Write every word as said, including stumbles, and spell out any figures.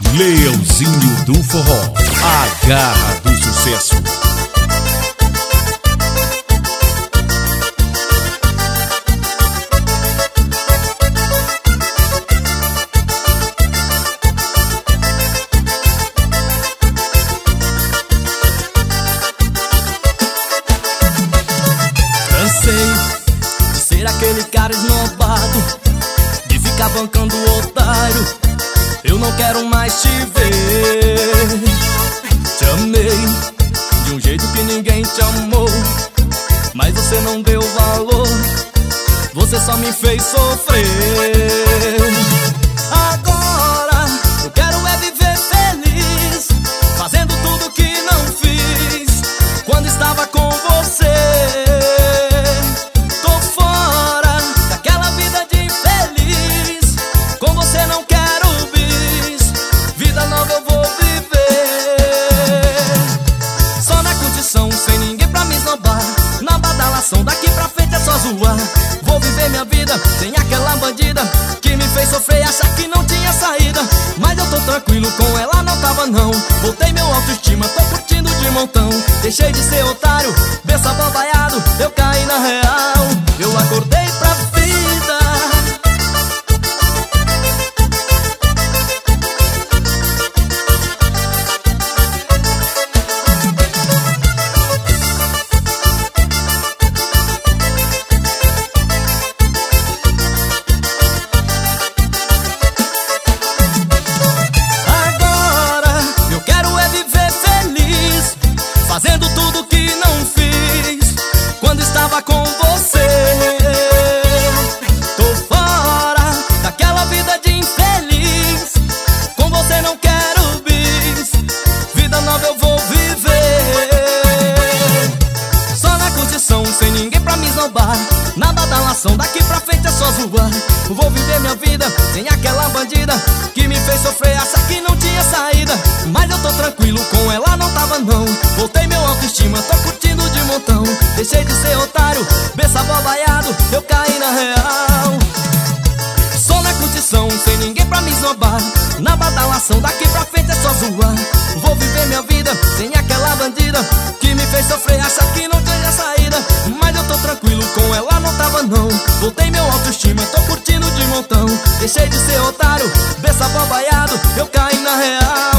Leãozinho do Forró, a garra do sucesso. Cansei de ser aquele cara esnobado, de ficar bancando o otário. Eu não quero mais te ver. Te amei de um jeito que ninguém te amou, mas você não deu valor, você só me fez sofrer. Agora eu quero é viver feliz, fazendo tudo que não fiz quando estava com você. Tô fora daquela vida de infeliz, com você não quero bis, vida nova eu vou viver. Só na curtição, sem ninguém pra me esnobar, na badalação, daqui pra frente é só zoar. Vou viver minha vida sem aquela bandida que me fez sofrer e achar que não tinha saída. Mas eu tô tranquilo, com ela não tava não. Voltei meu autoestima, tô curtindo de montão. Deixei de ser otário, besta babaiado, eu caí na real. Eu acordei pra vida. Fazendo tudo que não fiz quando estava com você. Tô fora daquela vida de infeliz, com você não quero bis, vida nova eu vou viver. Só na curtição, sem ninguém pra me esnobar, na badalação, daqui pra frente é só zoar. Vou viver minha vida sem aquela bandida que me fez sofrer, achar que não tinha saída. Mas eu tô tranquilo, com ela não tava não. Voltei meu autoestima, tô curtindo de montão. Deixei de ser otário, besta babaiado, eu caí na real. Só na curtição, sem ninguém pra me esnobar, na badalação, daqui pra frente é só zoar. Vou viver minha vida sem aquela bandida que me fez sofrer, achar que não tinha saída. Mas eu tô tranquilo, com ela não tava não. Voltei meu autoestima, tô curtindo de montão. Deixei de ser otário, besta babaiado, eu caí na real.